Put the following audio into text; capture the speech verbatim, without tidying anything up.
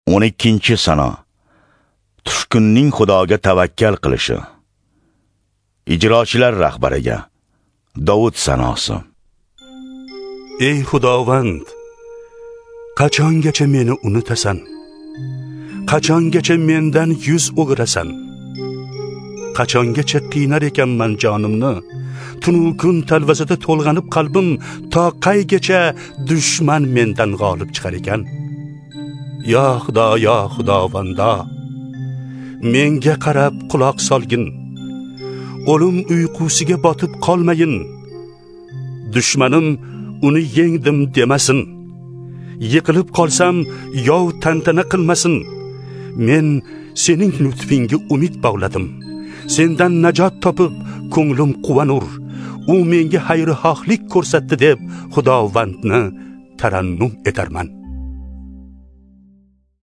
o'n ikkinchi sana. Tushkunning Xudoga tavakkal qilishi. Ijrochilar rahbariga Davud sanosi. Ey Xudovand, qachongacha meni unutasan? Qachongacha mendan yuz o'girasan? Qachongacha qiynar ekanman jonimni? Tunu kun talvasada to'lg'anib qalbim, to qaygacha dushman mendan g'olib chiqar ekan? Yo Xudo, yo Xudovando, menga qarab quloq solgin. O'lim uyqusiga botib qolmayin. Dushmanim uni yengdim demasin. Yiqilib qolsam yov tantana qilmasin. Men sening lutfingga umid bog'ladim. Sendan najot topib ko'nglim quvonur. U menga xayr-xohlik ko'rsatdi deb Xudovandni tarannum etarman.